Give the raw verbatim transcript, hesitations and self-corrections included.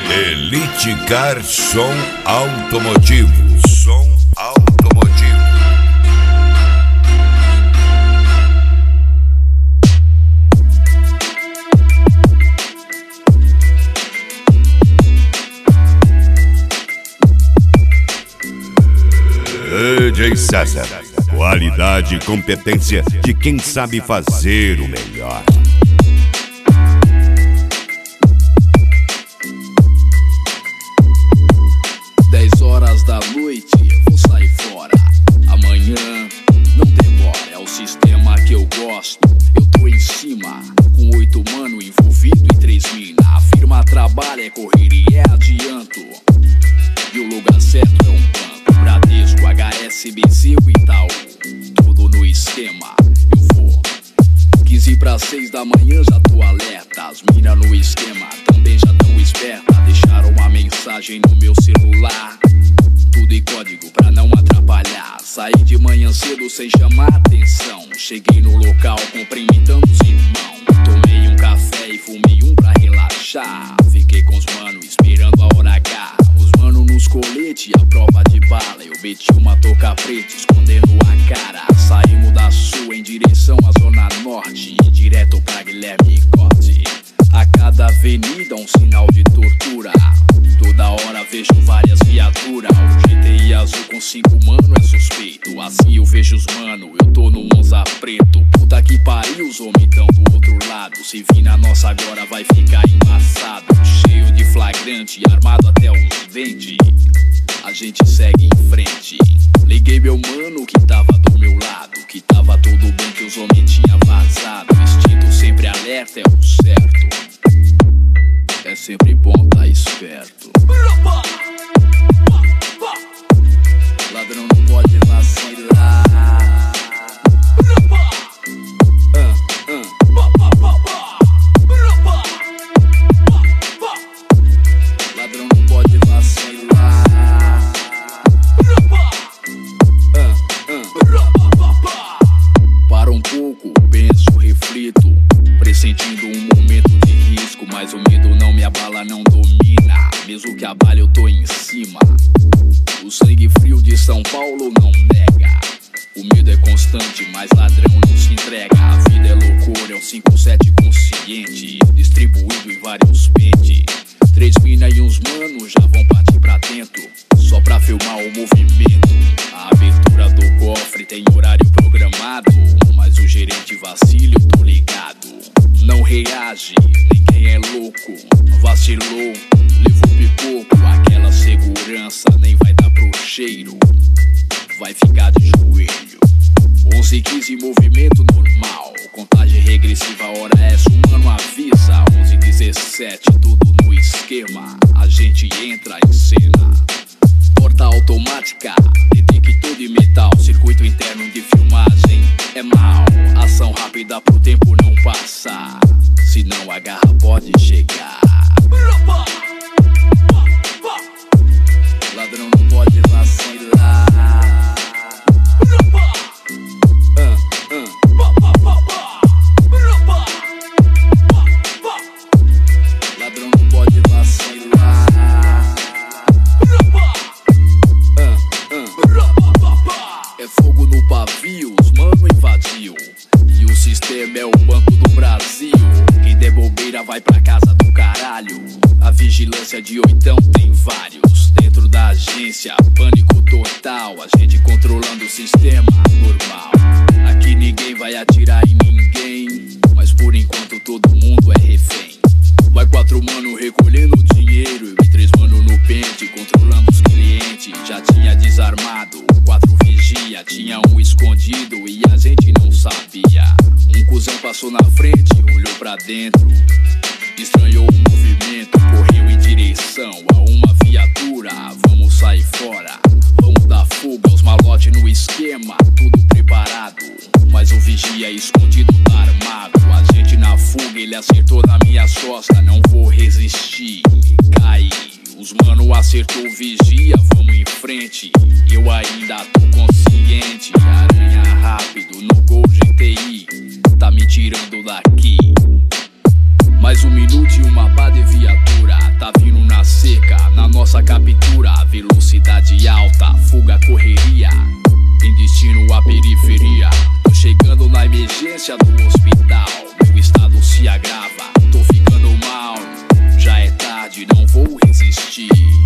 Elite Car Som Automotivo. Som Automotivo. D J César. Qualidade e competência de quem sabe fazer o melhor. dez horas da noite, vou sair fora. Amanhã não demora, é o sistema que eu gosto. Eu tô em cima, com oito mano envolvido e três mina. A firma trabalha, é correria, é adianto. E o lugar certo é um banco, Bradesco, H S B C, o Itaú. Tudo no esquema, eu vou. quinze para seis da manhã já tô alerta. As mina no esquema também já tão esperta. Deixaram uma mensagem no meu celular, tudo em código pra não atrapalhar. Saí de manhã cedo sem chamar atenção. Cheguei no local cumprimentando os irmãos. Tomei um café e fumei um pra relaxar. Fiquei com os mano esperando a hora H. Os mano nos colete, a prova de bala. Eu meti uma touca preta escondendo a cara. Saímos da sul em direção à zona norte, direto pra Guilherme Cote. A cada avenida um sinal de tortura. Toda hora vejo várias viaturas. O G T I azul com cinco mano é suspeito. Assim eu vejo os mano, eu tô no Monza preto. Puta que pariu, os homens tão do outro lado. Se vir na nossa agora vai ficar embaçado. Cheio de flagrante, armado até os dentes. A gente segue em frente. Liguei meu mano que tava do meu lado, que tava tudo bem, que os homens tinham vazado. Instinto sempre alerta, é o certo. É sempre bom tá esperto. Ladrão não pode vacilar. uh, uh. Ladrão não pode vacilar. uh, uh. Para um pouco, penso, reflito, pressentindo um momento de risco. Mas o medo não me abala, não domina. Mesmo que abale eu tô em cima. O sangue frio de São Paulo não nega. O medo é constante, mas ladrão não se entrega. A vida é loucura, é um cinco sete consciente, distribuído em vários pentes. Três mina e uns manos já vão partir pra dentro, só pra filmar o movimento. A abertura do cofre tem horário programado, mas o gerente vacila, eu tô ligado. Não reage, ninguém é louco. Vacilou, levou pipoco. Aquela segurança nem vai dar pro cheiro, vai ficar de joelho. Onze e quinze, movimento normal. Contagem regressiva, hora essa, o mano avisa. Onze e dezessete, tudo no esquema. A gente entra em cena. Porta automática, detector de metal. Circuito interno de filmagem é mal. Ação rápida pro tempo não passar, senão a garra pode chegar. Ladrão não pode vacilar. uh, uh. Ladrão não pode vacilar. É fogo no pavio, os mano invadiu. E o sistema é o Banco do Brasil. Quem der bobeira vai pra casa do caralho. A vigilância de oitão tem vários. Dentro da agência, pânico total. A gente controlando o sistema normal. Aqui ninguém vai atirar em ninguém, mas por enquanto todo mundo é refém. Vai quatro mano recolhendo dinheiro e três mano no pente, controlando os clientes. Já tinha desarmado, quatro vigia, tinha um escondido e a gente não sabia. Um cuzão passou na frente, olhou pra dentro, estranhou o movimento, correu em direção a uma viatura. Vamos sair fora, vamos dar fuga. Os malotes no esquema, tudo preparado, mas o vigia escondido tá armado. A gente na fuga, ele acertou na minha costa. Não vou resistir, caí. Os mano acertou o vigia, vamos em frente. Eu ainda tô consciente. Aranha rápido no Gol G T I, tá me tirando daqui. Mais um minuto e uma pá de viatura tá vindo na nossa captura, velocidade alta, fuga, correria, em destino à periferia. Tô chegando na emergência do hospital, meu estado se agrava, tô ficando mal, já é tarde, não vou resistir.